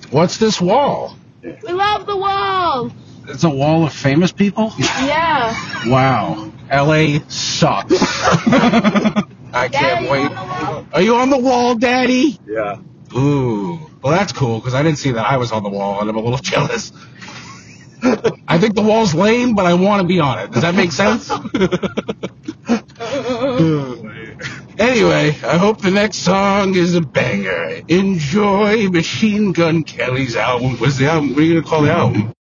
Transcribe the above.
What's this wall? We love the wall. It's a wall of famous people? Yeah. Wow. LA sucks. I can't wait. Are you on the wall, Daddy? Yeah. Ooh. Well, that's cool, because I didn't see that I was on the wall, and I'm a little jealous. I think the wall's lame, but I want to be on it. Does that make sense? Anyway, I hope the next song is a banger. Enjoy Machine Gun Kelly's album. What's the album? What are you going to call the album?